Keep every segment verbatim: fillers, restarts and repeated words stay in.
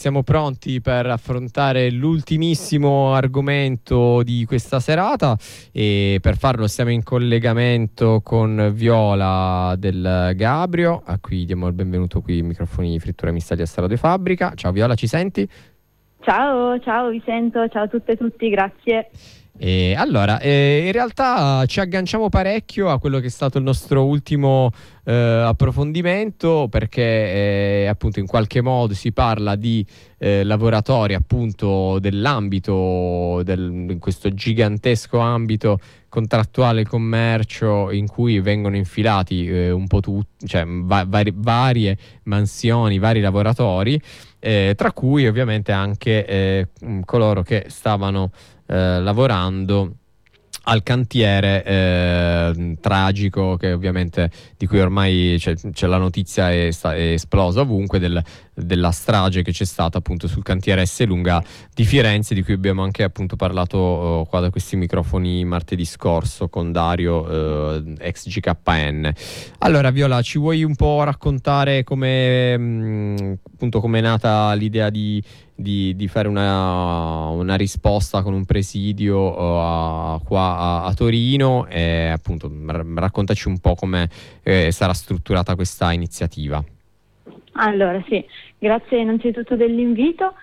Siamo pronti per affrontare l'ultimissimo argomento di questa serata e per farlo siamo in collegamento con Viola del Gabrio, a cui diamo il benvenuto qui ai microfoni Frittura Mista di Astra de Fabbrica. Ciao Viola, ci senti? Ciao, ciao, vi sento, ciao a tutte e tutti, grazie. E allora, eh, in realtà ci agganciamo parecchio a quello che è stato il nostro ultimo eh, approfondimento, perché eh, appunto in qualche modo si parla di eh, lavoratori appunto dell'ambito, del, in questo gigantesco ambito contrattuale commercio in cui vengono infilati eh, un po' tutti, cioè va- vari- varie mansioni, vari lavoratori, eh, tra cui ovviamente anche eh, coloro che stavano Eh, lavorando al cantiere eh, tragico che ovviamente di cui ormai c'è, c'è la notizia è, sta, è esplosa ovunque del, della strage che c'è stata appunto sul cantiere Esselunga di Firenze, di cui abbiamo anche appunto parlato oh, qua da questi microfoni martedì scorso con Dario eh, ex G K N. Allora Viola, ci vuoi un po' raccontare come mh, appunto come è nata l'idea di Di, di fare una, una risposta con un presidio uh, a, qua a, a Torino e appunto r- raccontaci un po' come eh, sarà strutturata questa iniziativa. Allora sì, grazie innanzitutto dell'invito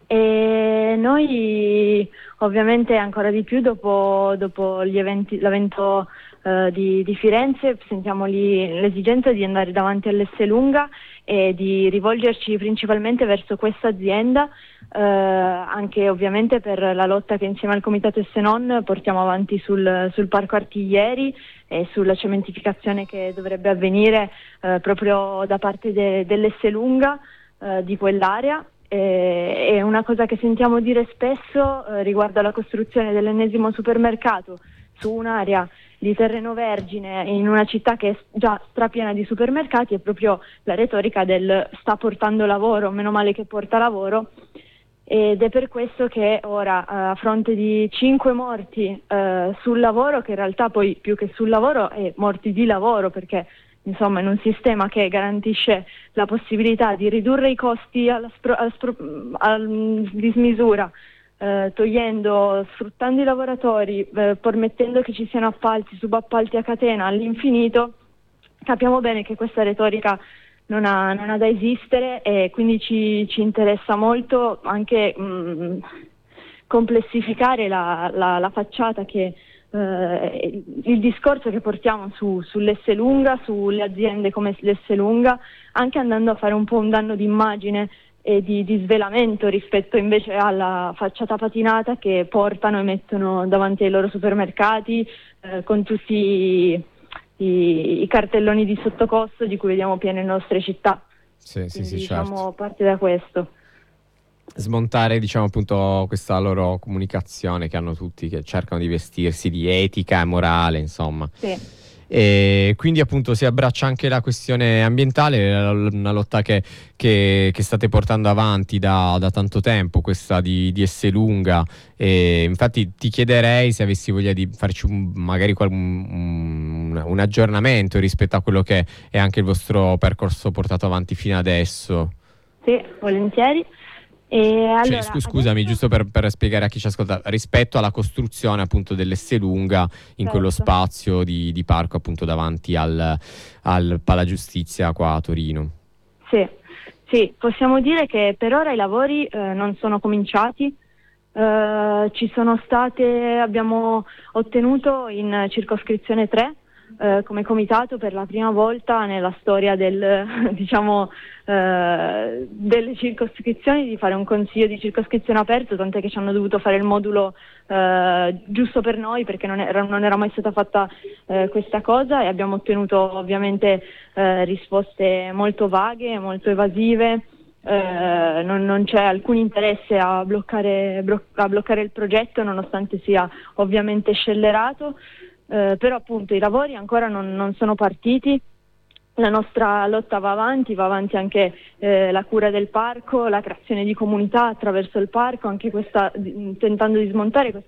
e noi ovviamente ancora di più dopo, dopo gli eventi, l'evento uh, di, di Firenze sentiamo lì l'esigenza di andare davanti all'Esselunga e di rivolgerci principalmente verso questa azienda, eh, anche ovviamente per la lotta che insieme al Comitato Essenon portiamo avanti sul, sul parco artiglieri e sulla cementificazione che dovrebbe avvenire eh, proprio da parte de, dell'Esselunga eh, di quell'area. E, e una cosa che sentiamo dire spesso eh, riguardo alla costruzione dell'ennesimo supermercato su un'area di terreno vergine in una città che è già strapiena di supermercati è proprio la retorica del sta portando lavoro, meno male che porta lavoro, ed è per questo che ora a fronte di cinque morti eh, sul lavoro, che in realtà poi più che sul lavoro è morti di lavoro, perché insomma in un sistema che garantisce la possibilità di ridurre i costi alla spro- alla spro- alla dismisura, Eh, togliendo, sfruttando i lavoratori, eh, permettendo che ci siano appalti, subappalti a catena all'infinito, capiamo bene che questa retorica non ha, non ha da esistere e quindi ci, ci interessa molto anche mh, complessificare la, la, la facciata che eh, il discorso che portiamo su, sull'Esselunga, sulle aziende come l'Esselunga, anche andando a fare un po' un danno d'immagine e di, di svelamento rispetto invece alla facciata patinata che portano e mettono davanti ai loro supermercati eh, con tutti i, i, i cartelloni di sottocosto di cui vediamo piene le nostre città. Sì, Quindi, sì, sì, diciamo, certo. parte da questo. Smontare diciamo appunto questa loro comunicazione che hanno tutti, che cercano di vestirsi di etica e morale, insomma. Sì. E quindi appunto si abbraccia anche la questione ambientale, una lotta che, che, che state portando avanti da, da tanto tempo, questa di, di Esselunga. E infatti ti chiederei se avessi voglia di farci un, magari qual, un, un aggiornamento rispetto a quello che è anche il vostro percorso portato avanti fino adesso. Sì, volentieri. E allora, Cioè, scu- scusami, adesso... giusto per, per spiegare a chi ci ascolta, rispetto alla costruzione appunto dell'Esselunga in Certo. quello spazio di, di parco appunto davanti al, al Palagiustizia qua a Torino. Sì, sì, possiamo dire che per ora i lavori eh, non sono cominciati. Uh, ci sono state, abbiamo ottenuto in circoscrizione tre uh, come comitato per la prima volta nella storia del, diciamo, uh, delle circoscrizioni di fare un consiglio di circoscrizione aperto, tant'è che ci hanno dovuto fare il modulo uh, giusto per noi perché non era, non era mai stata fatta uh, questa cosa e abbiamo ottenuto ovviamente uh, risposte molto vaghe, molto evasive. Eh, non, non c'è alcun interesse a bloccare, blo- a bloccare il progetto nonostante sia ovviamente scellerato, eh, però appunto i lavori ancora non, non sono partiti. La nostra lotta va avanti, va avanti anche eh, la cura del parco, la creazione di comunità attraverso il parco, anche questa, tentando di smontare questa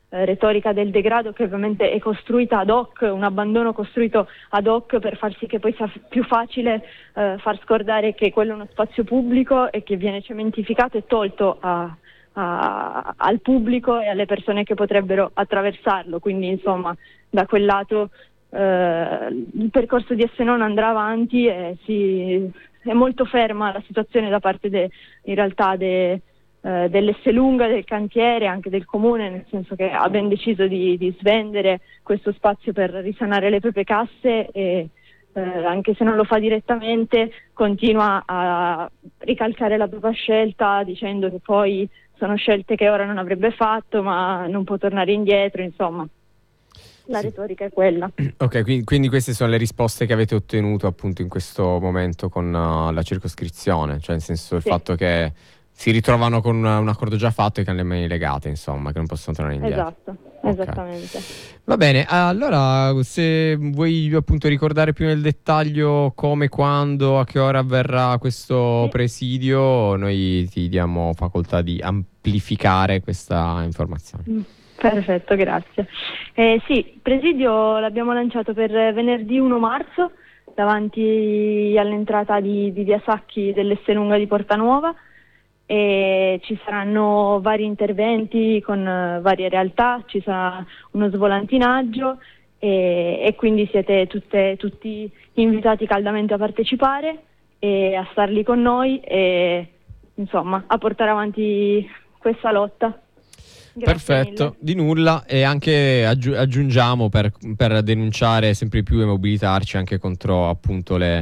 eh, retorica del degrado, che ovviamente è costruita ad hoc, un abbandono costruito ad hoc per far sì che poi sia f- più facile eh, far scordare che quello è uno spazio pubblico e che viene cementificato e tolto a, a, al pubblico e alle persone che potrebbero attraversarlo. Quindi insomma, da quel lato eh, il percorso di S non andrà avanti e si, è molto ferma la situazione da parte de, in realtà de, eh, dell'Esselunga, del cantiere, anche del comune, nel senso che ha ben deciso di, di svendere questo spazio per risanare le proprie casse e eh, anche se non lo fa direttamente continua a ricalcare la propria scelta dicendo che poi sono scelte che ora non avrebbe fatto ma non può tornare indietro, insomma. La retorica è quella. Ok, quindi, quindi queste sono le risposte che avete ottenuto appunto in questo momento con uh, la circoscrizione, cioè nel senso il sì. fatto che si ritrovano con un, un accordo già fatto e che hanno le mani legate, insomma, che non possono tornare indietro. Esatto, okay. esattamente. Va bene, allora se vuoi appunto ricordare più nel dettaglio come, quando, a che ora avverrà questo sì. presidio, noi ti diamo facoltà di amplificare questa informazione. Mm. Perfetto, grazie. Eh, sì, il presidio l'abbiamo lanciato per venerdì primo marzo davanti all'entrata di, di Via Sacchi dell'Esselunga di Porta Nuova e ci saranno vari interventi con uh, varie realtà, ci sarà uno svolantinaggio e, e quindi siete tutte, tutti invitati caldamente a partecipare e a star lì con noi e insomma a portare avanti questa lotta. Grazie Perfetto, mille. Di nulla, e anche aggi- aggiungiamo per, per denunciare sempre più e mobilitarci anche contro appunto le,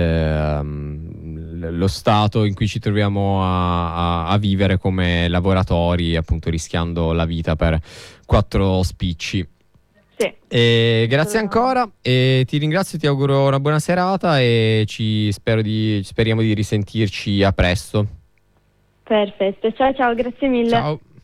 ehm, lo stato in cui ci troviamo a, a, a vivere come lavoratori, appunto rischiando la vita per quattro spicci. Sì. E grazie ancora e ti ringrazio, ti auguro una buona serata e ci spero di, speriamo di risentirci a presto. Perfetto, ciao ciao, grazie mille. Ciao.